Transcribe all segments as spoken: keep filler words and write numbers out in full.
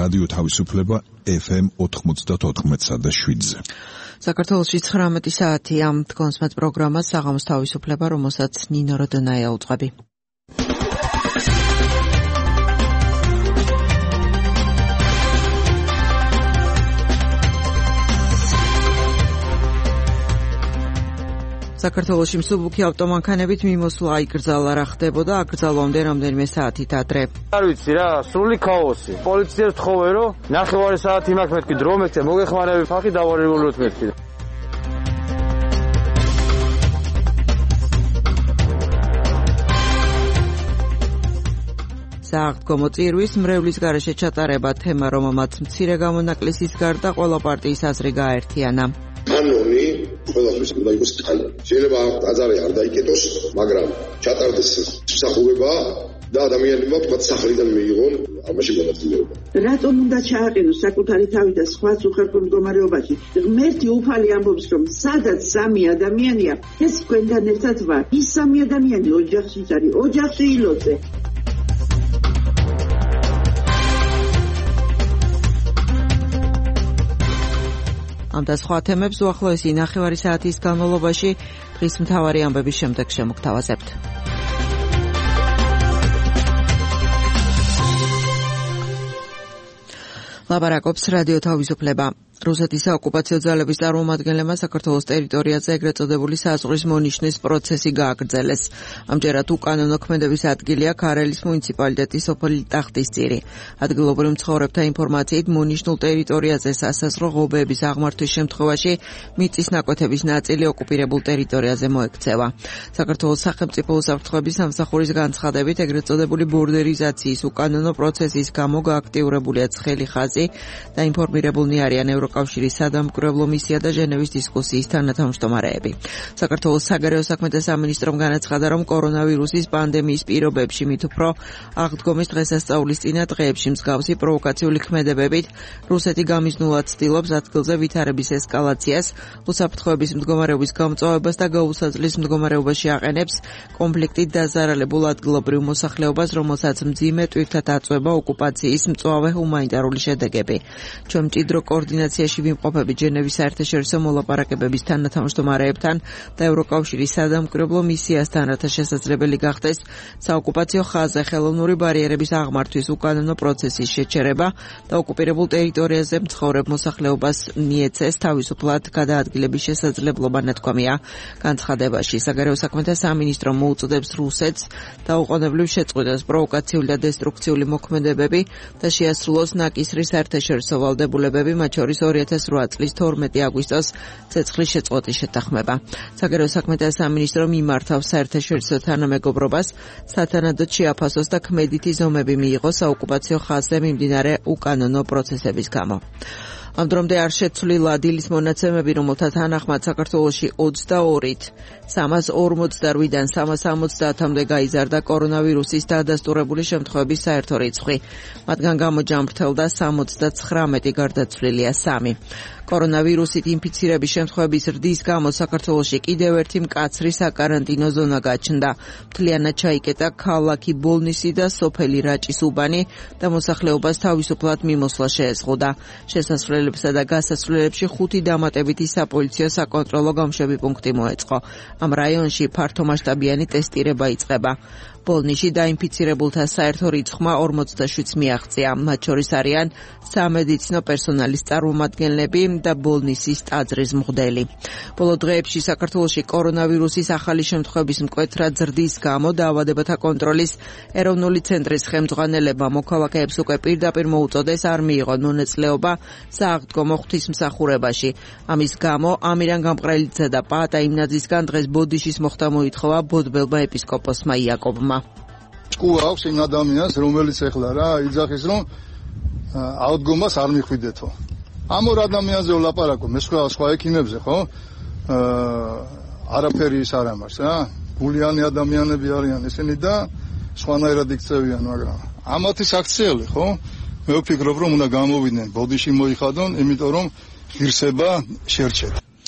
რადიო თავისუფლება ეფ ემ ოთხმოცდაოთხ და შვიდზე. საქართველოში ცხრამეტი საათია დგონსმეთ პროგრამას საღამოს თავისუფლება, რომელსაც ნინო როდონაია უძღვები. საქართველოში მსუბუქი ავტომანქანებით მიმოსვლა აიკრძალა, რა ხდებოდა აკრძალვამდე რამდენიმე საათით ადრე. არ ვიცი რა, სრული ქაოსი. პოლიციას ვთხოვე, რომ ნახევარი საათი მაქვს მეთქი დრო მეკცე, მოგეხმარები ფახი დავარებულოთ მეთქი. სააღდგომო წირვის მრევლის გარეშე ჩატარება თემა, რომელმაც მცირე გამონაკლისის გარდა ყველა პარტიის აზრი გააერთიანა. კანონი ყველასთვის უნდა იყოს კანონი. შეიძლება აზარი არ დაიკეტოს, მაგრამ ჩატარდეს მსახურება და ადამიანებმა თქვა სახლიდან მიიღონ ამაში მონაწილეობა. რატომ უნდა ჩააყენოს საკუთარი თავი და სხვა უხერხო მდგომარეობაში? ღმერთი უფალი ამბობს, რომ სადაც სამი ადამიანია, ეს თქვენთან ერთად ვარ. ის სამი ადამიანი ოჯახში არის, ოჯახში ილოცე. ამ და სხვა თემებს უახლოესი ნახევარი საათის განმავლობაში დღის მთავარი ამბების შემდეგ შემოგთავაზებთ. ლაპარაკობს რადიო თავისუფლება. რუსეთის საოკუპაციო ძალების წარმომადგენლებმა საქართველოს ტერიტორიაზე ეგრეთ წოდებული საზღვრის მონიშნის პროცესი გააგრძელეს. ამჯერად უკანონო ქმედების ადგილია ქარელის მუნიციპალიტეტის სოფელი ტახტისწირი. ადგილობრივ მცხოვრებთა ინფორმაციით მონიშნულ ტერიტორიაზე სასაზღვრო ღობეების აღმართვის შემთხვევაში მიწის ნაკვეთების ნაწილი ოკუპირებულ ტერიტორიაზე მოექცევა. საქართველოს სახელმწიფო უსაფრთხოების სამსახურის განცხადებით ეგრეთ წოდებული ბორდერიზაციის უკანონო პროცესის გამო გააქტიურებულია ცხელი ხაზი და ინფორმირებულნი არიან ევროკავშირის სადამკვირვებლო მისია და ჟენევის დისკუსიის თანათავმჯდომარეები. საქართველოს საგარეო საქმეთა სამინისტრომ განაცხადა, რომ კორონავირუსის პანდემიის პირობებში მით უფრო აღდგომის დღესასწაულის წინა დღეებში მსგავსი პროვოკაციული ქმედებებით რუსეთი გამიზნულად ცდილობს ადგილზე ვითარების ესკალაციას, უსაფრთხოების მდგომარეობის გამწვავებას და გაუსაძლის მდგომარეობაში აყენებს კონფლიქტით დაზარალებულ ადგილობრივ მოსახლეობას, რომელსაც მძიმე ტვირთად აწვება ოკუპაციის მწვავე ჰუმანიტარული შედეგები. ჩვენ მჭიდრო კოორდინაციაში ვიმყოფებით ჟენევის საერთაშორისო მოლაპარაკებების თანათავმჯდომარეებთან და ევროკავშირის სადამკვირვებლო მისიასთან, რათა შესაძლებელი გახდეს საოკუპაციო ხაზზე ხელოვნური ბარიერების აღმართვის უკანონო პროცესის შეჩერება და ოკუპირებულ ტერიტორიაზე მცხოვრებ მოსახლეობას მიეცეს თავისუფლად გადაადგილების შესაძლებლობა, ნათქვამია განცხადებაში. საგარეო საქმეთა სამინისტრო მოუწოდებს რუსეთს დაუყოვნებლივ შეწყვიტოს პროვოკაციული და დესტრუქციული მოქმედებები და შეასრულოს ნაკისრის საერთაშორისო ვალდებულებები, მათ შორის ორი ათას რვა წლის თორმეტი აგვისტოს ცეცხლის შეწყვეტის შეთანხმება. საგარეო საქმეთა სამინისტრო მიმართავს საერთაშორისო თანამეგობრობას, სათანადოდ შეაფასოს და ქმედითი ზომები მიიღოს საოკუპაციო ხაზზე მიმდინარე უკანონო პროცესების გამო. ამ დრომდე არ შეცვლილა დილის მონაცემები, რომელთა თანახმად საქართველოში ოცდაორით სამას ორმოცდაორი-დან სამას ორმოცდაათამდე გაიზარდა კორონავირუსის დადასტურებული შემთხვევების საერთო რიცხვი. მათგან გამოჯამრთელდა სამოცდაცხრამეტი, გარდაცვლილია სამი. კორონავირუსით ინფიცირების შემთხვევების ზრდის გამო საქართველოში კიდევ ერთი მკაცრი საკარანტინო ზონა გაჩნდა. მთლიანად ჩაიკეტა ქალაქი ბოლნისი და სოფელი რაჭის-უბანი და მოსახლეობას თავისუფლად მიმოსვლა შეეზღუდა. შესასვლელებსა და გასასვლელებში ხუთი დამატებითი საპოლიციო საკონტროლო გამშვები პუნქტი მოეწყო. ამ რაიონში ფართომასშტაბიანი ტესტირება იწყება. ბოლნისში დაინფიცირებულთა საერთო რიცხვმა ორმოცდაშვიდს მიაღწია. მათ შორის არიან სამედიცინო პერსონალის წარმომადგენლები და ბოლნისის ტაძრის მღვდელი. ბოლო დღეებში საქართველოში კორონავირუსის ახალი შემთხვევების მკვეთრად ზრდის გამო დაავადებათა კონტროლის ეროვნული ცენტრის ხელმძღვანელებმა მოქალაქეებს უკვე პირდაპირ მოუწოდეს არ მიიღონ მონაწილეობა სააღდგომო ღვთისმსახურებაში. ამის გამო ამირან გამყრელიძე და პაატა იმნაძისგან დღეს ბოდიშის მოხდა მოითხოვა ბოდბელმა ეპისკოპოსმა იაკობმა. ჭკუა აქვს იმ ადამიანს, რომელიც ეხლა რა იძახის, რომ აღდგომას არ მიხვიდეთო. ამ ორ ადამიანზე ვლაპარაკო, მე სხვა სხვა ექიმებზე, ხო? არაფერი ის არ ამარს, რა. გულიანი ადამიანები არიან ისინი და სხვანაირად იქცევიან, მაგრამ ამათი საქციელი, ხო? მე ვფიქრობ, რომ უნდა გამოვიდნენ, ბოდიში მოიხადონ, იმიტომ რომ ღირსება შერჩეთ.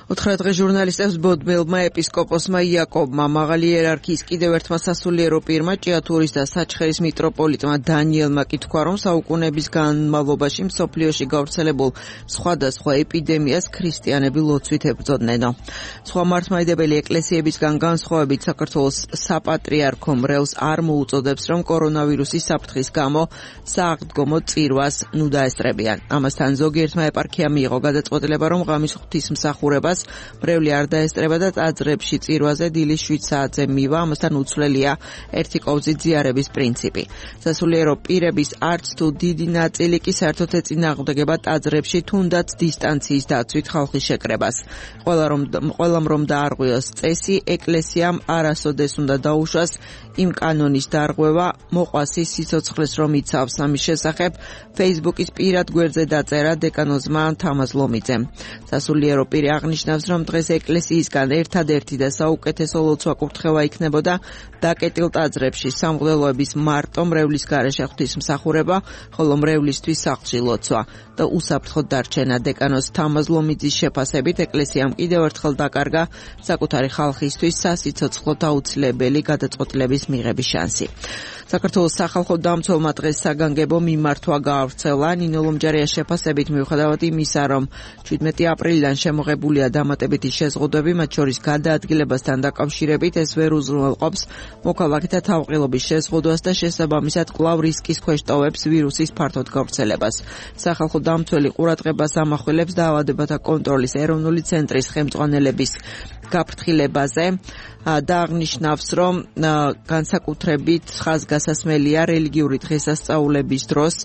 ოთხ დღე ჟურნალისტებს ბოდბელმა ეპისკოპოსმა იაკობმა მაღალი იერარქიის კიდევ ერთმა სასულიერო პირმა ჭიათურის და საჩხერის მიტროპოლიტმა დანიელმა კი თქვა, რომ საუკუნეების განმავლობაში მსოფლიოში გავრცელებულ სხვადასხვა ეპიდემიას ქრისტიანები ლოცვით ებრძოდნენო. სხვა მართლმადიდებელი ეკლესიებისგან განსხვავებით საქართველოს საპატრიარქო მრევლს არ მოუწოდებს, რომ კორონავირუსის საფრთხის გამო სააღდგომო წირვას ნუ დაესწრებიან. ამასთან ზოგიერთმა ეპარქიამ მიიღო გადაწყვეტილება, რომ ღამის ღვთისმსახურებას მრევლი არ დაესწრება და ტაძრებში წირვაზე დილის შვიდ საათზე მივა, ამასთან უცვლელია ერთი კვთის ზიარების პრინციპი. სასულიერო პირების არც თუ დიდი ნაწილი კი საერთოდ ეწინააღმდეგება ტაძრებში თუნდაც დისტანციის დაცვით ხალხის შეკრებას. ყველა რომ ყველამ რომ დაარღვიოს წესი, ეკლესიამ არასოდეს უნდა დაუშვას იმ კანონის დარღვევა, მოყვასი სიცოცხლეს რომ იცავს. ამის შესახებ Facebook-ის პირად გვერდზე დაწერა დეკანოზმა თამაზ ლომიძემ. სასულიერო პირი აღნიშნავს, რომ დღეს ეკლესიისგან ერთადერთი და საუკეთესო ლოცვა კურთხევა იქნებოდა დაკეტილ ტაძრებში სამღვდელოების მარტო მრევლის გარეშე ღვთისმსახურება, ხოლო მრევლისთვის სახლში ლოცვა და უსაფრთხოდ დარჩენა. დეკანოზ თამაზ ლომიძის შეფასებით ეკლესიამ კიდევ ერთხელ დაკარგა საკუთარი ხალხისთვის სასიცოცხლო აუცილებელი გადაწყვეტილების მიღების შანსი. საქართველოს სახალხო დამცველმა დღეს საგანგებო მიმართვა გაავრცელა. ნინო ლომჯარიას შეფასებით, მიუხედავად იმისა, რომ შვიდმეტი აპრილიდან შემოღებულია დამატებითი შეზღუდვები, მათ შორის გადაადგილებასთან დაკავშირებით, ეს ვერ უზრუნველყოფს მოქალაქეთა თავყილობის შეზღუდვას და შესაბამისად კვლავ რისკის ქვეშ ტოვებს ვირუსის ფართოდ გავრცელებას. სახალხო დამცველი ყურადღებას ამახვილებს დაავადებათა კონტროლის ეროვნული ცენტრის ხელმძღვანელების გაფრთხილებაზე და აღნიშნავს, რომ განსაკუთრებით ხაზგასასმელია რელიგიური დღესასწაულების დროს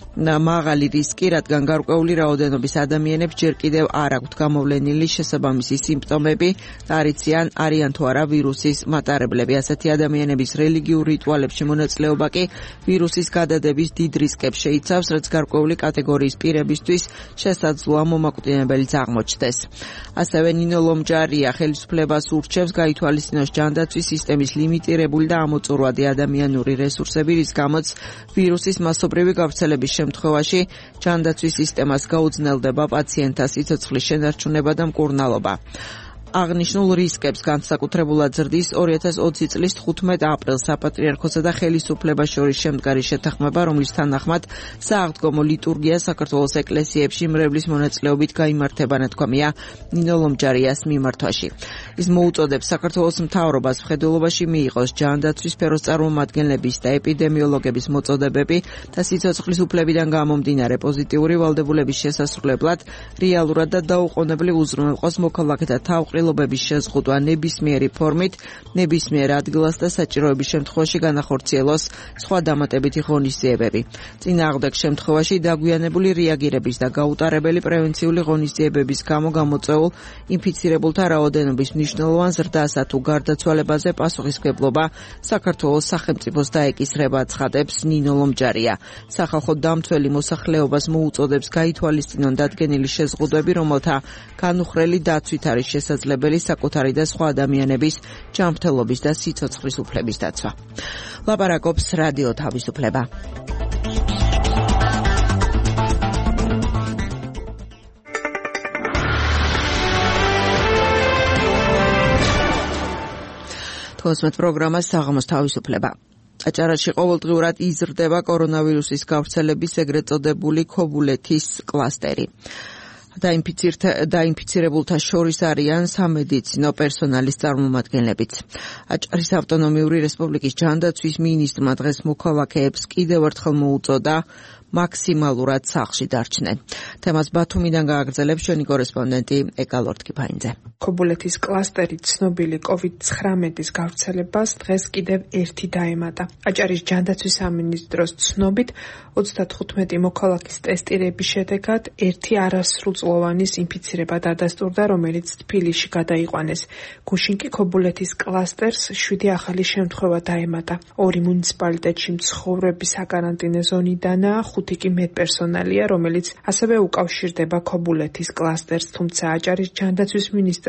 მაღალი რისკი, რადგან გარკვეული რაოდენობის ადამიანებს ჯერ კიდევ არ აქვთ გამოვლენილი შესაბამისი სიმპტომები და არ იციან არიან თუ არა ვირუსის მატარებლები. ასეთი ადამიანების რელიგიურ რიტუალებში მონაწილეობა კი ვირუსის გადადების დიდ რისკებს შეიცავს, რაც გარკვეული კატეგორიის პირებისთვის შესაძლოა მომაკვდინებელიც აღმოჩნდეს. ასევე ნინო ლომჯარია ხელისუფლებას ურჩევს გაითვალისწინოს ჯანდაცვის სისტემის ლიმიტირებული და ამოწურვადი ადამიანური რესურსები, რის გამოც ვირუსის მასობრივი გავრცელების შემთხვევაში ჯანდაცვის სისტემას გაუძნელდება პაციენტთა სიცოცხლის შენარჩუნება და მკურნალობა. აღნიშნულ რისკებს განსაკუთრებულად ზრდის ორი ათას ოცი წლის თხუთმეტ აპრილს საპატრიარქოსა და ხელისუფლებას შორის შემდგარი შეთანხმება, რომლის თანახმად სააღდგომო ლიტურგია საქართველოს ეკლესიებში მრევლის მონაწილეობით გაიმართება, ნათქვამია ნინო ლომჯარიას მიმართვაში. ის მოუწოდებს საქართველოს მთავრობას მხედველობაში მიიღოს ჯანდაცვის სფეროს წარმომადგენლების და ეპიდემიოლოგების მოწოდებები და სიცოცხლის უფლებიდან გამომდინარე პოზიტიური ვალდებულების შესასრულებლად რეალურად და დაუყოვნებლივ უზრუნველყოს მოქალაქეთა თავყრილობების შეზღუდვა ნებისმიერი ფორმით, ნებისმიერ ადგილას და საჭიროების შემთხვევაში განახორციელოს სხვა დამატებითი ღონისძიებები. წინააღმდეგ შემთხვევაში დაგვიანებული რეაგირების და გაუტარებელი პრევენციული ღონისძიებების გამო გამოწვეულ ინფიცირებულთა რაოდენობის მნიშვნელოვან ზრდასა თუ გარდაცვალებაზე პასუხისმგებლობა საქართველოს სახელმწიფოს დაეკისრება, ცხადებს ნინო ლომჯარია. სახალხო დამცველი მოსახლეობას მოუწოდებს გაითვალისწინონ დადგენილი შეზღუდვები, რომელთა განუხრელი დაცვით არის შესაძლებელი საკუთარი და სხვა ადამიანების ჯანმრთელობის და სიცოცხლის უფლების დაცვა. ლაპარაკობს რადიო თავისუფლება. თვალსმეთ პროგრამას საღამოს თავისუფლება. აჭარაში ყოველდღიურად იზრდება კორონავირუსის გავრცელების ეგრეთ წოდებული ქობულეთის კლასტერი. დაინფიცირებულთა შორის არიან სამედიცინო პერსონალის წარმომადგენლებიც. აჭარის ავტონომიური რესპუბლიკის ჯანდაცვის მინისტრმა დღეს მოქალაქეებს კიდევ ერთხელ მოუწოდა მაქსიმალურად სახლში დარჩნენ. თემას ბათუმიდან გააგრძელებს ჩვენი კორესპონდენტი ეკა ლორთქიფაინძე. ქობულეთის კლასტერი ცნობილი კოვიდ ცხრამეტის გავრცელებას დღეს კიდევ ერთი დაემატა. აჭარის ჯანდაცვის სამინისტროს ცნობით ოცდათხუთმეტი მოქალაქის ტესტირების შედეგად ერთი არასრულწლოვანის ინფიცირება დადასტურდა, რომელიც თბილისში გადაიყვანეს. გუშინ კი ქობულეთის კლასტერს შვიდი ახალი შემთხვევა დაემატა. ორი მუნიციპალიტეტში მცხოვრები საკარანტინო ზონიდანაა, ხუთი კი მედპერსონალია, რომელიც ასევე უკავშირდება ქობულეთის კლასტერს, თუმცა აჭარის ჯანდაცვის მინისტრ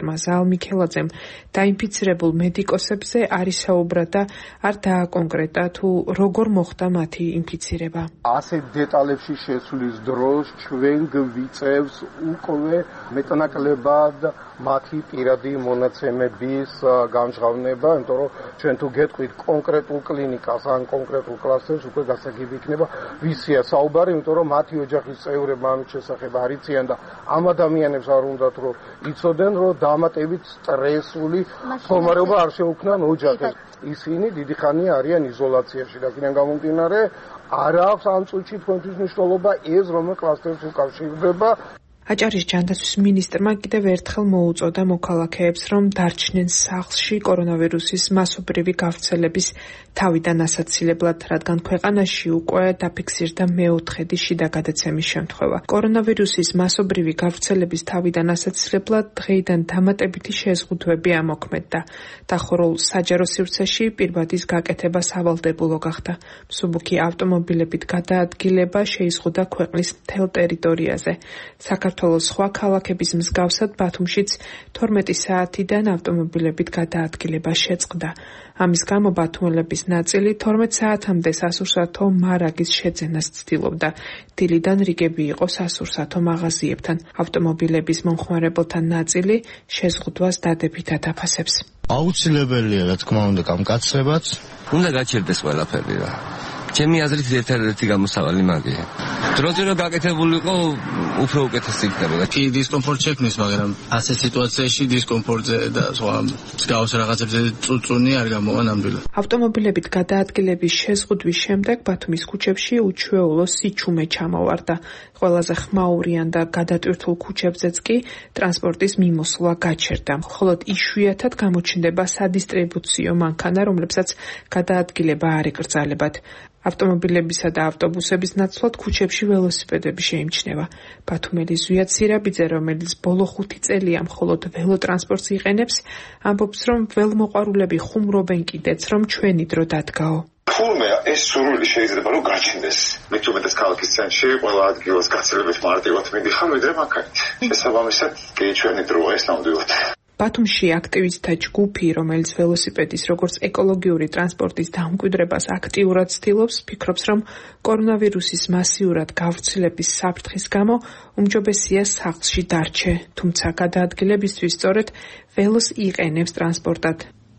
მინისტრმა ზალ მიქელაძემ დაინფიცირებულ მედიკოსებზე არ ისაუბრა და არ დააკონკრეტა თუ როგორ მოხდა მათი ინფიცირება. ასეთ დეტალებში შესვლის დროს ჩვენ გვიწევს უკვე მეტნაკლებად მათი პირადი მონაცემების გამჟღავნება, იმიტომ რომ ჩვენ თუ გეტყვით კონკრეტულ კლინიკას ან კონკრეტულ კლასტერს, უკვე გასაგები იქნება ვისია საუბარი, იმიტომ რომ მათი ოჯახის წევრებმა ამის შესახებ არ იციან და ამ ადამიანებს არ უნდათ რომ იცოდნენ, რომ დამატებით სტრესული მდგომარეობა არ შეუქმნან ოჯახებს. ისინი დიდი ხანია არიან იზოლაციაში, რაკიდან გამომდინარე არ აქვს ამ წუთში თქვენთვის მნიშვნელობა ეს რომელ კლასტერს უკავშირდება. აჭარის ჯანდაცვის მინისტრმა კიდევ ერთხელ მოუწოდა მოქალაქეებს, რომ დარჩნენ სახლში კორონავირუსის მასობრივი გავრცელების თავიდან ასაცილებლად, რადგან ქვეყანაში უკვე დაფიქსირდა მეოთხედი შიდა გადაცემის შემთხვევა. კორონავირუსის მასობრივი გავრცელების თავიდან ასაცილებლად დღეიდან დამატებითი შეზღუდვები ამოქმედდა. დახურულ საჯარო სივრცეში პირბადის გაკეთება სავალდებულო გახდა. მსუბუქი ავტომობილებით გადაადგილება შეიზღუდა ქვეყნის მთელ ტერიტორიაზე. საქართველოს სხვა ქალაქების მსგავსად ბათუმშიც თორმეტი საათიდან ავტომობილებით გადაადგილება შეწყდა. ამის გამო ბათუმელების ნაწილი თორმეტ საათამდე სასურსათო მარაგის შეძენას ცდილობდა. დილიდან რიგები იყო სასურსათო მაღაზიებთან. ავტომობილების მომხმარებელთა ნაწილი შეზღუდვას დადებითად აფასებს. აუცილებელია, რა თქმა უნდა, გამკაცრებაც. უნდა გაჩერდეს ყველაფერი რა. ჩემი აზრით ერთადერთი გამოსავალი მაგია. დროზე რომ გაკეთებულიყო, უფრო უკეთესი იქნებოდა. კი დისკომფორტ შექმნის, მაგრამ ასეთ სიტუაციაში დისკომფორტზე და სხვა მსგავს რაღაცებზე წუწუნი არ გამოვა ნამდვილად. ავტომობილებით გადაადგილების შეზღუდვის შემდეგ ბათუმის ქუჩებში უჩვეულო სიჩუმე ჩამოვარდა. ყველაზე ხმაურიან და გადატვირთულ ქუჩებზეც კი ტრანსპორტის მიმოსვლა გაჩერდა. მხოლოდ იშვიათად გამოჩნდება სადისტრიბუციო მანქანა, რომლებსაც გადაადგილება არ ეკრძალებათ. ავტომობილებისა და ავტობუსების ნაცვლად ქუჩებში ველოსიპედები შეიმჩნევა. ბათუმელი ზვიად სირაბიძე, რომელიც ბოლო ხუთი წელია მხოლოდ ველოტრანსპორტს იყენებს, ამბობს, რომ ველმოყვარულები ხუმრობენ კიდეც, რომ ჩვენი დრო დადგაო. თურმე ეს სურვილი შეიძლება რომ გაჩნდეს. მით უმეტეს ქალაქის ცენტრში ყველა ადგილას გაცილებით მარტივად მიდიხარ, ვიდრე მანქანით. შესაბამისად, კი ჩვენი დროა ეს ნამდვილად. ბათუმში აქტივისტთა ჯგუფი, რომელიც ველოსიპედის როგორც ეკოლოგიური ტრანსპორტის დამკვიდრებას აქტიურად ცდილობს, ფიქრობს, რომ კორონავირუსის მასიურად გავრცელების საფრთხის გამო უმჯობესია სახლში დარჩე, თუმცა გადაადგილებისთვის სწორედ ველოს იყენებს ტრანსპორტად.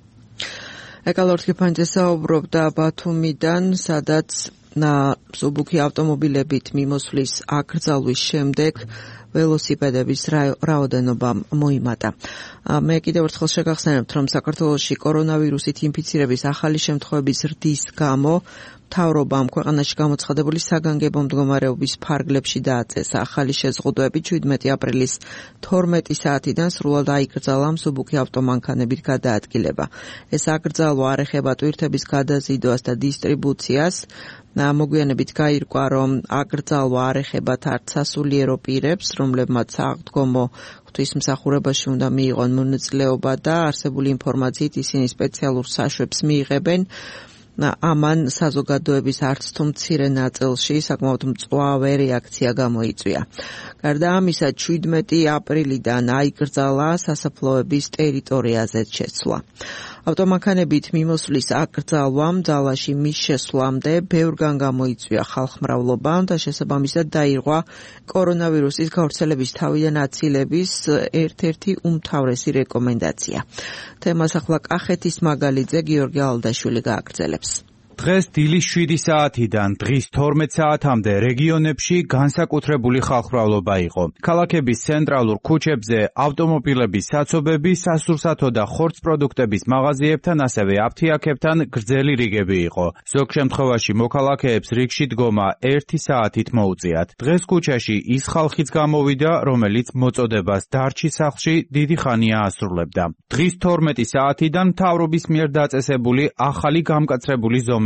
ეკალორთი ფანჯე საუბრობდა ბათუმიდან, სადაც მსუბუქი ავტომობილებით მიმოსვლის აკრძალვის შემდეგ ველოსიპედების რაოდენობა მოიმატა. მე კიდევ ერთხელ შეგახსენებთ, რომ საქართველოში კორონავირუსით ინფიცირების ახალი შემთხვევების ზრდის გამო მთავრობამ ქვეყანაში გამოცხადებული საგანგებო მდგომარეობის ფარგლებში დააწესა ახალი შეზღუდვები შვიდმეტი აპრილის თორმეტი საათიდან სრულად აიკრძალა მსუბუქი ავტომანქანებით გადაადგილება. ეს აკრძალვა არ ეხება ტვირთების გადაზიდვას და დისტრიბუციას. მოგვიანებით გაირკვა, რომ აკრძალვა არ ეხებათ არც სასულიერო პირებს, რომლებმაც საღდგომო ღვთისმსახურებაში უნდა მიიღონ მონაწილეობა და არსებული ინფორმაციით ისინი სპეციალურ საშვებს მიიღებენ. ამან საზოგადოების არც თუ მცირე ნაწილში საკმაოდ მწვავე რეაქცია გამოიწვია. გარდა ამისა, შვიდმეტი აპრილიდან აიკრძალა სასაფლაოების ტერიტორიაზეც შეცვლა. ავტომანქანებით მიმოსვლის აკრძალვამ ძალაში მის შესვლამდე ბევრგან გამოიწვია ხალხმრავლობა და შესაბამისად დაირღვა კორონავირუსის გავრცელების თავიდან აცილების ერთ-ერთი უმთავრესი რეკომენდაცია. თემას ახლა კახეთის მაგალითზე გიორგი ალდაშვილი გააგრძელებს. დღეს დილის შვიდი საათიდან დღის თორმეტ საათამდე რეგიონებში განსაკუთრებული ხალხმრავლობა იყო. ქალაქების ცენტრალურ ქუჩებზე ავტომობილების საცობები, სასურსათო და ხორცპროდუქტების მაღაზიებთან, ასევე აფთიაქებთან გრძელი რიგები იყო. ზოგ შემთხვევაში მოქალაქეებს რიგში დგომა ერთი საათით მოუწიათ. დღეს ქუჩაში ის ხალხიც გამოვიდა, რომელიც მოწოდებას დარჩი სახლში დიდი ხანია ასრულებდა. დღის თორმეტი საათიდან მთავრობის მიერ დაწესებული ახალი გამკაცრებული ზომები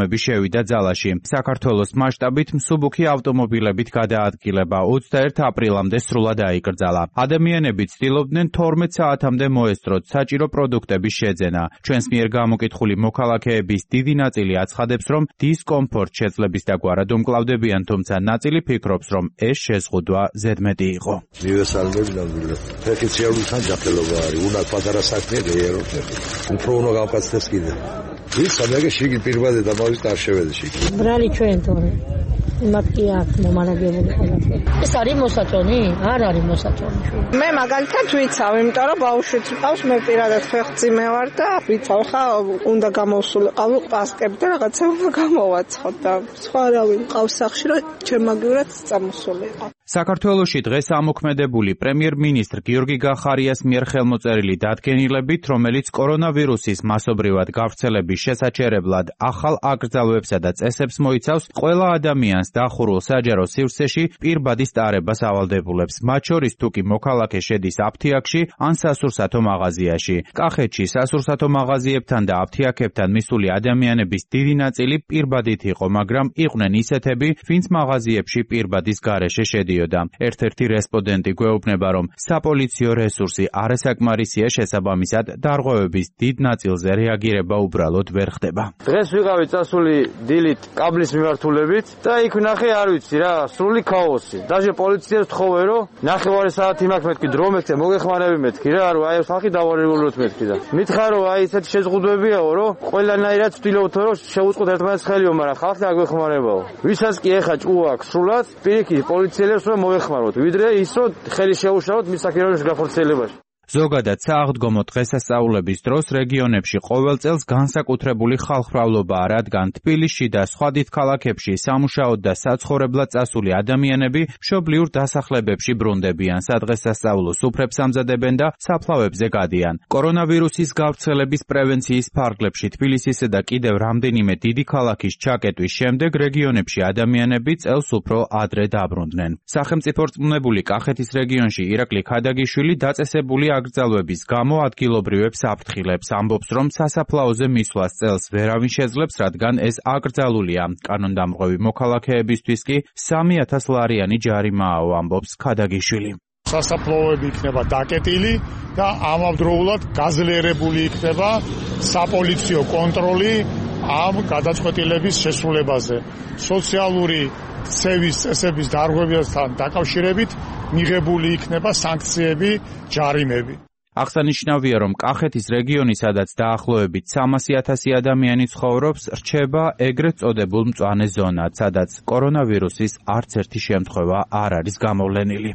ომები შევიდა ძალაში. საქართველოს მასშტაბით მსუბუქი ავტომობილებით გადაადგილება ოცდაერთ აპრილამდე სრულად აიკრძალა. ადამიანები ცდილობდნენ თორმეტ საათამდე მოესწროთ საჭირო პროდუქტების შეძენა. ჩვენს მიერ გამოკითხული მოქალაქეების დიდი ნაწილი აცხადებს, რომ დისკომფორტ შეძლების დაგვარად უმკლავდებიან, თუმცა ნაწილი ფიქრობს, რომ ეს შეზღუდვა ზედმეტი იყო. მივესალმები ნამდვილად. ფეხი სიარულთან ჯანმრთელობა არის. უნდა პატარა საქმეა გაიარო ფეხი. უფრო უნდა გავკაცდეს კიდე. ისა მეგე შიგი პირბადე და მოვის ტარშევედში. ბრალი ჩვენ თორე. იმათ კი აქ მომარაგებული ყველაფერი. ეს არის მოსაწონი? არ არის მოსაწონი. მე მაგალითად ვიცავ, იმიტომ რომ ბავშვიც მყავს, მე პირადად ფეხმძიმე ვარ და ვიცავ ხა უნდა გამოვსულიყავ პასკები და რაღაცა უნდა გამოვაცხოთ და სხვა არავინ მყავს სახში, რომ ჩემაგივრად წამოსულიყო. საქართველოში დღეს ამოქმედებული პრემიერ-მინისტრ გიორგი გახარიას მიერ ხელმოწერილი დადგენილებით, რომელიც კორონავირუსის მასობრივად გავრცელების შესაჩერებლად ახალ აკრძალვებსა და წესებს მოიცავს, ყველა ადამიანს დახურულ საჯარო სივრცეში პირბადის ტარებას ავალდებულებს, მათ შორის თუ კი მოქალაქე შედის აფთიაქში ან სასურსათო მაღაზიაში. კახეთში სასურსათო მაღაზიებთან და აფთიაქებთან მისული ადამიანების დიდი ნაწილი პირბადით იყო, მაგრამ იყვნენ ისეთები, ვინც მაღაზიებში პირბადის გარეშე შედიოდა. ერთ-ერთი რესპონდენტი გვეუბნება, რომ საპოლიციო რესურსი არასაკმარისია, შესაბამისად დარღვევების დიდ ნაწილზე რეაგირება უბრალოდ ვერ ხდება. დღეს ვიყავი წასული დილით კაბლის მიმართულებით და იქ ვნახე, არ ვიცი რა, სრული ქაოსი. დაჟე პოლიციას ვთხოვე, რომ ნახევარი საათი მაქვს მეთქი დრო მეთქე, მოგეხმარები მეთქი რა, რომ აი ხალხი დავარეგულოთ მეთქი და მითხრა, რომ აი ესეთი შეზღუდვებიაო, რომ ყველანაირად ვთვლოთ, რომ შევუწყოთ ერთმანეთს ხელიო, მაგრამ ხალხი არ გვეხმარებაო. ვისაც კი ეხა ჭკუა აქვს სრულად, პირიქით პოლიციელებს რომ მოეხმაროთ, ვიდრე ის რომ ხელი შეუშალოთ მის საკითხების გახორციელებაში. ზოგადად სააღდგომო დღესასწაულების დროს რეგიონებში ყოველ წელს განსაკუთრებული ხალხმრავლობაა, რადგან თბილისში და სხვა დიდ ქალაქებში სამუშაოდ და საცხოვრებლად წასული ადამიანები მშობლიურ დასახლებებში ბრუნდებიან, სადღესასწაულო სუფრებს ამზადებენ და საფლავებზე გადიან. კორონავირუსის გავრცელების პრევენციის ფარგლებში თბილისისა და კიდევ რამდენიმე დიდი ქალაქის ჩაკეტვის შემდეგ რეგიონებში ადამიანები წელს უფრო ადრე დაბრუნდნენ. სახელმწიფო რწმუნებული კახეთის რეგიონში ირაკლი ქადაგიშვილი დაწესებული აკრძალვების გამო ადგილობრივებს აფრთხილებს, ამბობს, რომ სასაფლაოზე მისვლას წელს ვერავინ შეძლებს, რადგან ეს აკრძალულია. კანონდამრღვევი მოქალაქეებისთვის კი სამი ათას ლარიანი ჯარიმააო, ამბობს ქადაგიშვილი. სასაფლაოები იქნება დაკეტილი და ამავდროულად გაძლიერებული იქნება საპოლიციო კონტროლი ამ გადაწყვეტილების შესრულებაზე. სოციალური ცევის წესების დარღვევასთან დაკავშირებით მიღებული იქნება სანქციები, ჯარიმები. აღსანიშნავია, რომ კახეთის რეგიონი, სადაც დაახლოებით სამასი ათასი ადამიანი ცხოვრობს, რჩება ეგრეთ წოდებულ მწვანე ზონად, სადაც კორონავირუსის არც ერთი შემთხვევა არ არის გამოვლენილი.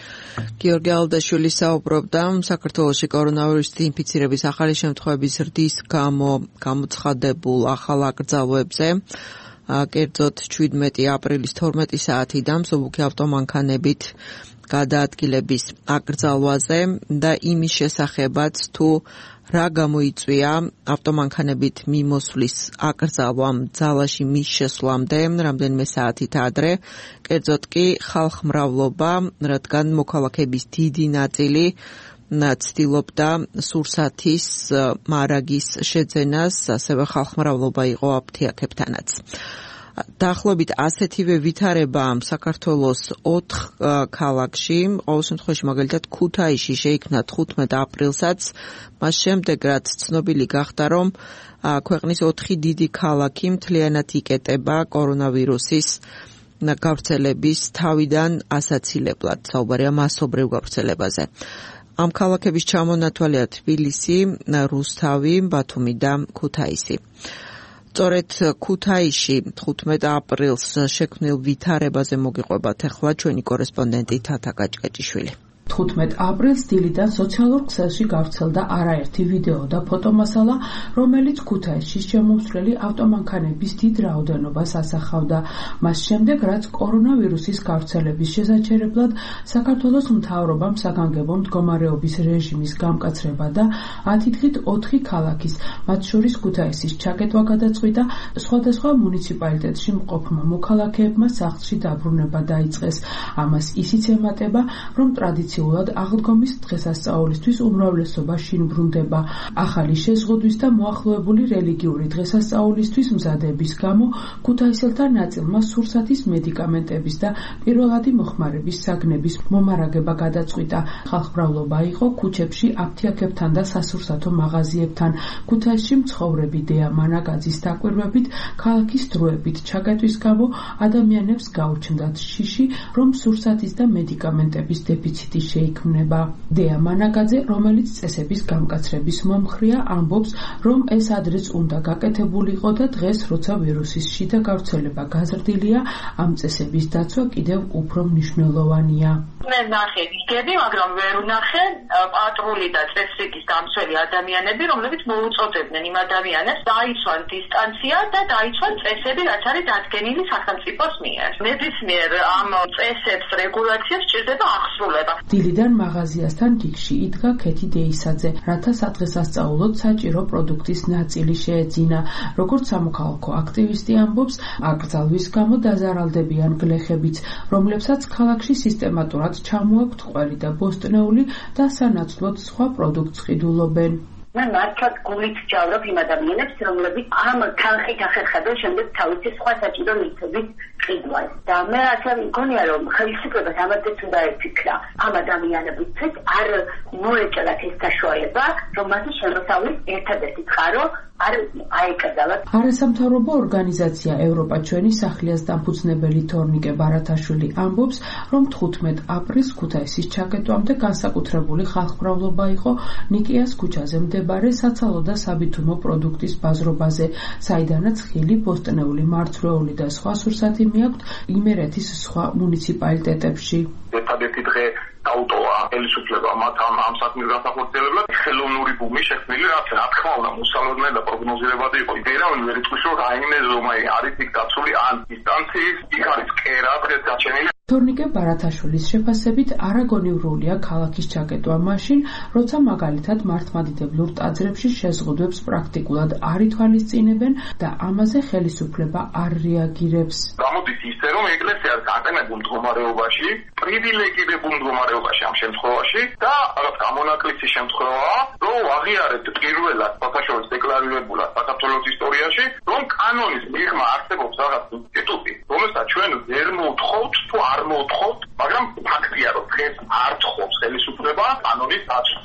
გიორგი ალდაშვილი საუბრობდა საქართველოში კორონავირუსით ინფიცირების ახალი შემთხვევების ზრდის გამო გამოცხადებულ ახალ აკრძალვებზე. კერძოდ შვიდმეტი აპრილის თორმეტი საათიდან მსუბუქი ავტომანქანებით გადაადგილების აკრძალვაზე და იმის შესახებაც, თუ რა გამოიწვია ავტომანქანებით მიმოსვლის აკრძალვამ ძალაში მის შესვლამდე რამდენიმე საათით ადრე, კერძოდ კი ხალხმრავლობა, რადგან მოქალაქეების დიდი ნაწილი ცდილობდა სურსათის მარაგის შეძენას, ასევე ხალხმრავლობა იყო აფთიაქებთანაც. დაახლოებით ასეთივე ვითარება საქართველოს ოთხ ქალაქში, ყოველ შემთხვევაში მაგალითად ქუთაისში შეიქმნა თხუთმეტ აპრილსაც, მას შემდეგ რაც ცნობილი გახდა, რომ ქვეყნის ოთხი დიდი ქალაქი მთლიანად იკეტება კორონავირუსის გავრცელების თავიდან ასაცილებლად, საუბარია მასობრივ გავრცელებაზე. ამ ქალაქების ჩამონათვალია თბილისი, რუსთავი, ბათუმი და ქუთაისი. სწორედ ქუთაისში თხუთმეტ აპრილს შექმნილ ვითარებაზე მოგიყვებათ ახლა ჩვენი კორესპონდენტი თათა გაჭკაჭიშვილი. თხუთმეტ აპრილს დილიდან სოციალურ ქსელში გავრცელდა არაერთი ვიდეო და ფოტომასალა, რომელიც ქუთაისში შემომსვლელი ავტომანქანების დიდ რაოდენობას ასახავდა. მას შემდეგ, რაც კორონავირუსის გავრცელების შესაჩერებლად საქართველოს მთავრობამ საგანგებო მდგომარეობის რეჟიმის გამკაცრება და ათი დღით ოთხი ქალაქის, მათ შორის ქუთაისის ჩაკეტვა გადაწყვიტა, სხვადასხვა მუნიციპალიტეტში მყოფმა მოქალაქეებმა სახლში დაბრუნება დაიწყეს. ამას ისიც ემატება, რომ ტრადიციულად ტრადიციულად აღდგომის დღესასწაულისთვის უმრავლესობა შინ ბრუნდება. ახალი შეზღუდვის და მოახლოებული რელიგიური დღესასწაულისთვის მზადების გამო ქუთაისელთა ნაწილმა სურსათის მედიკამენტების და პირველადი მოხმარების საგნების მომარაგება გადაწყვიტა. ხალხმრავლობა იყო ქუჩებში, აფთიაქებთან და სასურსათო მაღაზიებთან. ქუთაისში მცხოვრები დეა მანაგაძის დაკვირვებით, ქალაქის დროებით ჩაკეტვის გამო ადამიანებს გაუჩნდათ შიში, რომ სურსათის და მედიკამენტების დეფიციტი შეიქმნება. დეა მანაგაძე, რომელიც წესების გამკაცრების მომხრეა, ამბობს, რომ ეს ადრეც უნდა გაკეთებულიყო და დღეს, როცა ვირუსის შიდა გავრცელება გაზრდილია, ამ წესების დაცვა კიდევ უფრო მნიშვნელოვანია. მე ნახე იგები, მაგრამ ვერ ვნახე პატრული და წესრიგის დამცველი ადამიანები, რომლებიც მოუწოდებდნენ იმ ადამიანებს დაიცვან დისტანცია და დაიცვან წესები, რაც არის დადგენილი სახელმწიფოს მიერ. ნებისმიერ ამ წესებს, რეგულაციებს სჭირდება აღსრულება. დილიდან მაღაზიასთან რიგში იდგა ქეთი დეისაძე, რათა სადღესასწაულოდ საჭირო პროდუქტის ნაწილი შეეძინა. როგორც სამოქალაქო აქტივისტი ამბობს, აკრძალვის გამო დაზარალდებიან გლეხებიც, რომლებსაც ქალაქში სისტემატურად ჩამოაქვთ ყველი და ბოსტნეული და სანაცვლოდ სხვა პროდუქტს ყიდულობენ. მე მართლაც გულით ვჯავრობ იმ ადამიანებს, რომლებიც ამ თანხით ახერხებენ შემდეგ თავისი სხვა საჭირო ნივთების ყიდვას. და მე ასე მგონია, რომ ხელისუფლებას ამაზე უნდა ეფიქრა ამ ადამიანებისთვის არ მოეჭრათ ეს საშუალება, რომ მათი შემოსავლის ერთადერთი წყარო არ აეკრძალათ. არასამთავრობო ორგანიზაცია ევროპა ჩვენი სახლიას დამფუძნებელი თორნიკე ბარათაშვილი ამბობს, რომ თხუთმეტ აპრილს ქუთაისის ჩაკეტვამდე განსაკუთრებული ხალხმრავლობა იყო ნიკიას ქუჩაზე მდებარე საცალო და საბითუმო პროდუქტის ბაზრობაზე, საიდანაც ხილი, ბოსტნეული, მარცვლეული და სხვა სურსათი მიაქვთ იმერეთის სხვა მუნიციპალიტეტებში. ერთადერთი დღე დაუტოვა ხელისუფლება მათ ამ ამ საქმის განსახორციელებლად ხელოვნური ბუმი შექმნილი, რაც რა თქმა უნდა მოსალოდნელი და პროგნოზირებადი იყო. ვერავინ ვერ იტყვის, რომ რაიმე ზომაი არის იქ დაცული ან დისტანციის, იქ არის კერა დღეს გაჩენილი. თორნიკე ბარათაშვილის შეფასებით არაგონიურულია ქალაქის ჩაკეტვა მაშინ, როცა მაგალითად მართლმადიდებლურ ტაძრებში შეზღუდვებს პრაქტიკულად არ ითვალისწინებენ და ამაზე ხელისუფლება არ რეაგირებს. გამოდის ისე, რომ ეკლესია განყენებულ მდგომარეობაში, პრივილეგირებულ მდგომარეობაში ამ შემთხვევაში და რაღაც გამონაკლისი შემთხვევაა, რომ აღიარეთ პირველად საფაშორის დეკლარირებულად საქართველოს ისტორიაში, რომ კანონის მიღმა არსებობს რაღაც ინსტიტუტი, რომელსაც ჩვენ ვერ მოვთხოვთ თუ არ მოვთხოვთ, მაგრამ ფაქტია, რომ დღეს არ თხოვს ხელისუფლება კანონის დაცვას.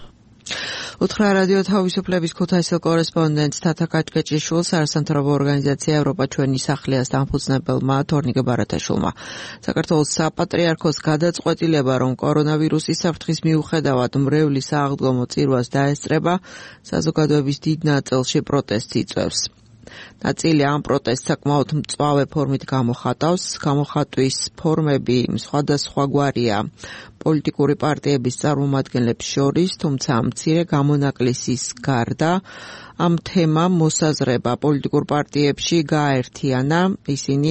უთხრა რადიო თავისუფლების ქუთაისელ კორესპონდენტს თათა კაჭკეჭიშვილს არასამთავრობო ორგანიზაცია ევროპა ჩვენი სახლიას დამფუძნებელმა თორნიკე ბარათაშვილმა. საქართველოს საპატრიარქოს გადაწყვეტილება, რომ კორონავირუსის საფრთხის მიუხედავად მრევლის აღდგომო წირვას დაესწრება, საზოგადოების დიდ ნაწილში პროტესტს იწვევს. ნაწილი ამ პროტესტს საკმაოდ მწვავე ფორმით გამოხატავს. გამოხატვის ფორმები სხვადასხვაგვარია პოლიტიკური პარტიების წარმომადგენლებს შორის, თუმცა მცირე გამონაკლისის გარდა ამ თემამ მოსაზრება პოლიტიკურ პარტიებში გააერთიანა. ისინი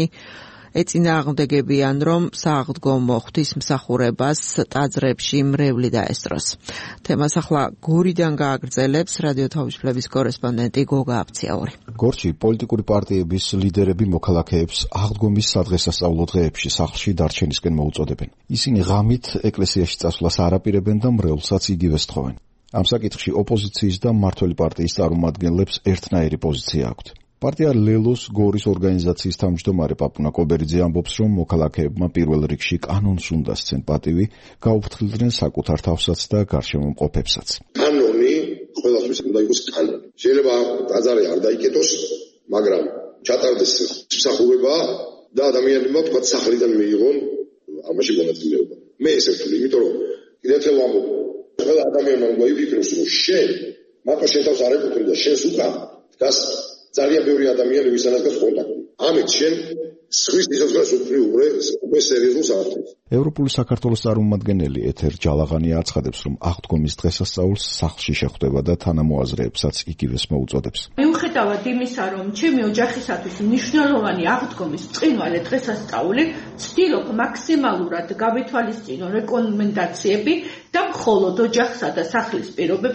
ეწინააღმდეგებიან, რომ სააღდგომო ღვთისმსახურებას ტაძრებში მრევლი დაესწროს. თემას ახლა გორიდან გააგრძელებს რადიო თავისუფლების კორესპონდენტი გოგა აფციაური. გორში პოლიტიკური პარტიების ლიდერები მოქალაქეებს აღდგომის სადღესასწაულო დღეებში სახლში დარჩენისკენ მოუწოდებენ. ისინი ღამით ეკლესიაში წასვლას არ აპირებენ და მრევლსაც იგივე სთხოვენ. ამ საკითხში ოპოზიციის და მმართველი პარტიის წარმომადგენლებს ერთნაირი პოზიცია აქვთ. პარტია ლელოს გორის ორგანიზაციის თავმჯდომარე პაპუნა კობერიძე ამბობს, რომ მოქალაქეებმა პირველ რიგში კანონს უნდა სცენ პატივი, გაუფრთხილდნენ საკუთარ თავსაც და გარშემო მყოფებსაც. კანონი ყველასთვის უნდა იყოს კანონი. შეიძლება ტაძარი არ დაიკეტოს, მაგრამ ჩატარდეს მსახურება და ადამიანებმა თქვა სახლიდან მიიღონ ამაში მონაწილეობა. მე ესე ვთვლი, იმიტომ რომ კიდევ ერთხელ ვამბობ, ყველა ადამიანმა უნდა იფიქროს, რომ შენ მარტო შენ თავს არ ეკუთვნი და შენს უკან დგას ძალიან ბევრი ადამიანი ვისანაც გას კონტაქტი. ამით შენ სხვის სიცოცხლეს უფრო უკვე სერიოზულ საქმეს. ევროპული საქართველოს წარმომადგენელი ეთერ ჯალაღანი აცხადებს, რომ აღდგომის დღესასწაულს სახლში შეხვდება და თანამოაზრეებსაც იგივეს მოუწოდებს. მიუხედავად იმისა, რომ ჩემი ოჯახისათვის მნიშვნელოვანი აღდგომის ბრწყინვალე დღესასწაული, ვცდილობ მაქსიმალურად გავითვალისწინო რეკომენდაციები და მხოლოდ ოჯახსა და სახლის პირობებში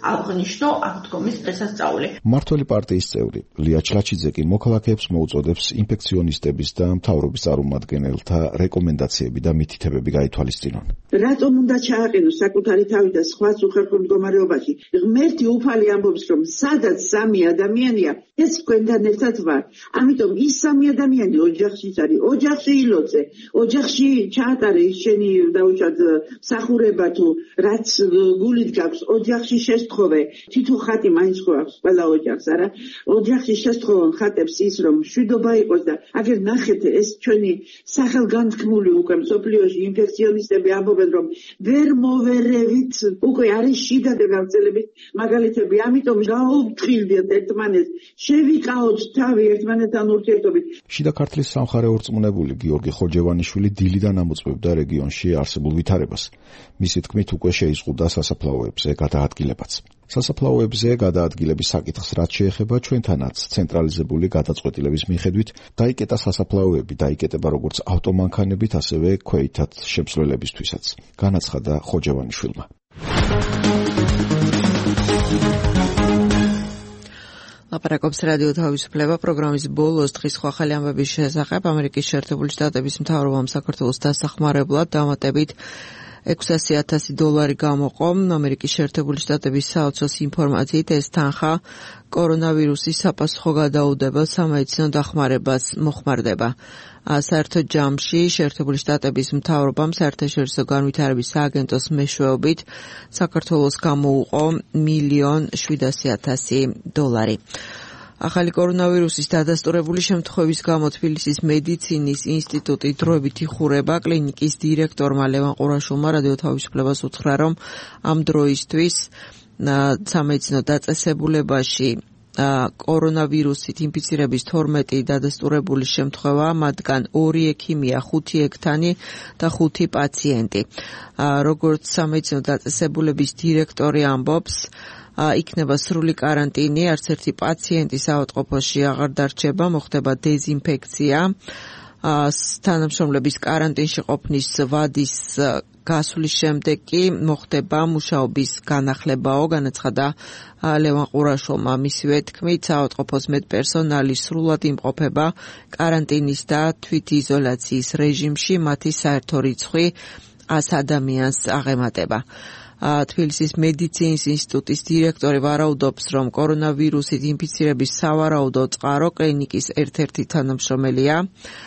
აღნიშნო აღდგომის დღესასწაული. მმართველი პარტიის წევრი ლია ჩლაჩიძე კი მოქალაქეებს მოუწოდებს ინფექციონისტების და მთავრობის წარმომადგენელთა რეკომენდაციები და მითითებები გაითვალისწინონ. რატომ უნდა ჩააყენოს საკუთარი თავი და სხვას უხერხულ მდგომარეობაში? ღმერთი უფალი ამბობს, რომ სადაც სამი ადამიანია, ეს თქვენთან ერთად ვარ. ამიტომ ის სამი ადამიანი ოჯახშიც არის, ოჯახში ილოცე, ოჯახში ჩაატარე ის შენი დაუშვათ მსახურება თუ რაც გულით გაქვს, ოჯახში შესთხოვე, თითო ხატი მაინც გვაქვს ყველა ოჯახს, არა? ოჯახში შესთხოვონ ხატებს ის, რომ მშვიდობა იყოს და აგერ ნახეთ ეს ჩვენი სახელგანთქმული უკვე მსოფლიოში ინფექციონისტები ამბობენ, რომ ვერ მოვერევით, უკვე არის შიდადე გავრცელების მაგალითები, ამიტომ გაუფრთხილდეთ ერთმანეთს, შევიკაოთ თავი ერთმანეთთან ურთიერთობით. შიდა ქართლის სამხარე ორწმუნებული გიორგი ხოჯევანიშვილი დილიდან ამოწმებდა რეგიონში არსებულ ვითარებას. მისი თქმით უკვე შეიზღუდა სასაფლაოებზე გადაადგილებაც. სასაფლაოებზე გადაადგილების საკითხს რაც შეეხება ჩვენთანაც ცენტრალიზებული გადაწყვეტილების მიხედვით დაიკეტა სასაფლაოები, დაიკეტება როგორც ავტომანქანებით, ასევე ქვეითად შემსვლელებისთვისაც. განაცხადა ხოჯევანიშვილმა. ლაპარაკობს რადიო თავისუფლება პროგრამის ბოლოს დღის ახალი ამბების შესახებ. ამერიკის შეერთებული შტატების მთავრობამ საქართველოს დასახმარებლად დამატებით ექვსასი ათასი დოლარი გამოყო. ამერიკის შეერთებული შტატების საოცოს ინფორმაციით ეს თანხა კორონავირუსის საპასუხო გადაუდებელ სამედიცინო დახმარებას მოხმარდება. საერთო ჯამში შეერთებული შტატების მთავრობამ საერთაშორისო განვითარების სააგენტოს მეშვეობით საქართველოს გამოუყო მილიონ შვიდასი ათასი დოლარი. ახალი კორონავირუსის დადასტურებული შემთხვევების გამო თბილისის მედიცინის ინსტიტუტი დროებით იხურება. კლინიკის დირექტორმა ლევან ყურაშვილმა რადიო თავისუფლებას უთხრა, რომ ამ დროისთვის სამედიცინო დაწესებულებაში კორონავირუსით ინფიცირების თორმეტი დადასტურებული შემთხვევა, მათგან ორი ექიმია, ხუთი ექთანი და ხუთი პაციენტი. როგორც სამედიცინო დაწესებულების დირექტორი ამბობს, იქნება სრული კარანტინი, არც ერთი პაციენტი საავადმყოფოში აღარ დარჩება, მოხდება დეზინფექცია. თანამშრომლების კარანტინში ყოფნის ვადის გასვლის შემდეგ კი მოხდება მუშაობის განახლებაო, განაცხადა ლევან ყურაშვილმა. მისივე თქმით, საავადმყოფოს მეტპერსონალი სრულად იმყოფება კარანტინის და თვითიზოლაციის რეჟიმში, მათი საერთო რიცხვი ას ადამიანს აღემატება. თბილისის მედიცინის ინსტიტუტის დირექტორი ვარაუდობს, რომ კორონავირუსით ინფიცირების სავარაუდო წყარო კლინიკის ერთ-ერთი თანამშრომელია.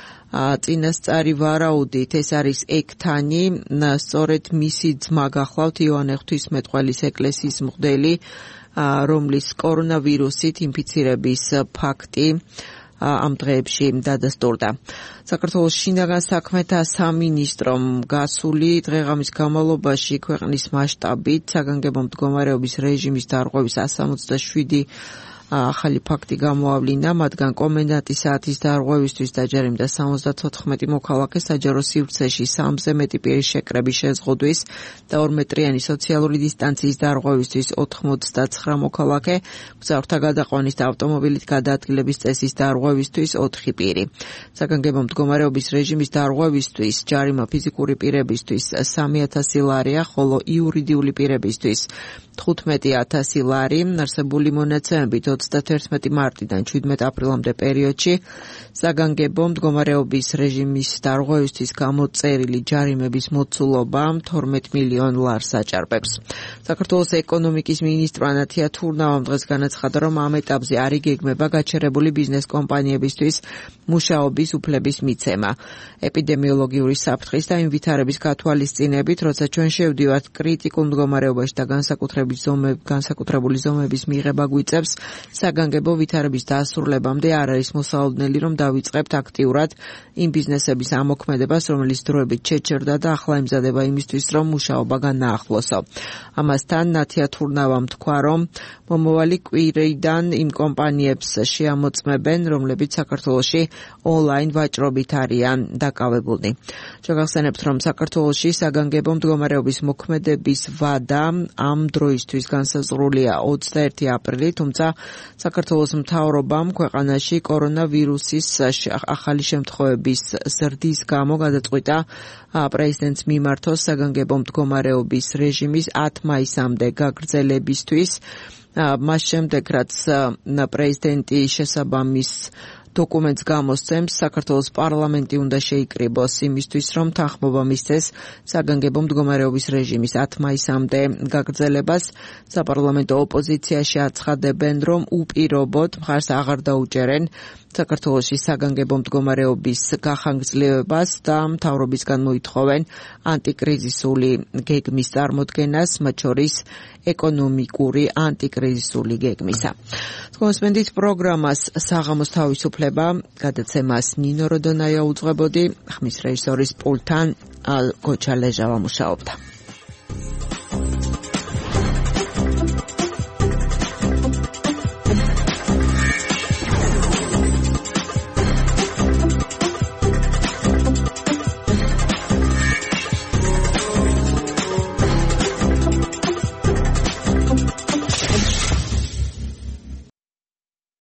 წინასწარი ვარაუდით ეს არის ექთანი, სწორედ მისი ძმა გახლავთ იოანე ღვთისმეტყველის ეკლესიის მღვდელი, რომლის კორონავირუსით ინფიცირების ფაქტი ამ დღეებში დადასტურდა. საქართველოს შინაგან საქმეთა სამინისტრომ გასული დღეღამის განმავლობაში ქვეყნის მასშტაბით საგანგებო მდგომარეობის რეჟიმის დარღვევის one seventy-seven ახალი ფაქტი გამოავლინა, მათგან კომენდანტის საათის დარღვევისთვის დაჯერიმდა seventy-four მოქალაქე, საჯარო სივრცეში სამზე მეტი პირის შეკრების შეზღუდვის და ორმეტრიანი სოციალური დისტანციის დარღვევისთვის ninety-nine მოქალაქე, მგზავრთა გადაყვანის და ავტომობილით გადაადგილების წესის დარღვევისთვის ოთხი პირი. საგანგებო მდგომარეობის რეჟიმის დარღვევისთვის ჯარიმა ფიზიკური პირებისთვის three thousand ლარია, ხოლო იურიდიული პირებისთვის თხუთმეტი ათასი ლარი. არსებული მონაცემებით თერთმეტი მარტიდან შვიდმეტი აპრილამდე პერიოდში საგანგებო მდგომარეობის რეჟიმის დარღვევისთვის გამოწერილი ჯარიმების მოცულობა twelve მილიონ ლარს აჭარბებს. საქართველოს ეკონომიკის მინისტრ ანათია თურნავამ დღეს განაცხადა, რომ ამ ეტაპზე არ იგეგმება გაჩერებული ბიზნეს კომპანიებისთვის მუშაობის უფლების მიცემა. ეპიდემიოლოგიური საფრთხის და იმ ვითარების გათვალისწინებით, როცა ჩვენ შევდივართ კრიტიკულ მდგომარეობაში და განსაკუთრებული ზომების მიღება გვიწევს, საგანგებო ვითარების დასრულებამდე არ არის მოსალოდნელი, რომ დავიწყებთ აქტიურად იმ ბიზნესების ამოქმედებას, რომელიც დროებით შეჩერდა და ახლა ემზადება იმისთვის, რომ მუშაობა განაახლოსო. ამასთან ნათია თურნავამ თქვა, რომ მომავალი კვირიდან იმ კომპანიებს შეამოწმებენ, რომლებიც საქართველოში ონლაინ ვაჭრობით არიან დაკავებულნი. შეგახსენებთ, რომ საქართველოში საგანგებო მდგომარეობის მოქმედების ვადა ამ დროის დროისთვის განსაზღვრულია ოცდაერთი აპრილი, თუმცა საქართველოს მთავრობამ ქვეყანაში კორონავირუსის ახალი შემთხვევების ზრდის გამო გადაწყვიტა პრეზიდენტს მიმართოს საგანგებო მდგომარეობის რეჟიმის ათ მაისამდე გაგრძელებისთვის. მას შემდეგ, რაც პრეზიდენტი შესაბამის დოკუმენტს გამოსცემს, საქართველოს პარლამენტი უნდა შეიკრიბოს იმისთვის, რომ თანხმობა მისცეს საგანგებო მდგომარეობის რეჟიმის ათ მაისამდე გაგრძელებას. საპარლამენტო ოპოზიციაში აცხადებენ, რომ უპირობოდ მხარს აღარ დაუჭერენ საქართველოში საგანგებო მდგომარეობის გახანგრძლივებას და მთავრობისგან მოითხოვენ ანტიკრიზისული გეგმის წარმოდგენას, მათ შორის ეკონომიკური ანტიკრიზისული გეგმისა. კონსპენდით პროგრამას საღამოს თავისუფლება გადაცემას ნინო როდონაია უძღვებოდი, ხმის რეჟისორის პულტთან გოჩა ლეჟავა მუშაობდა.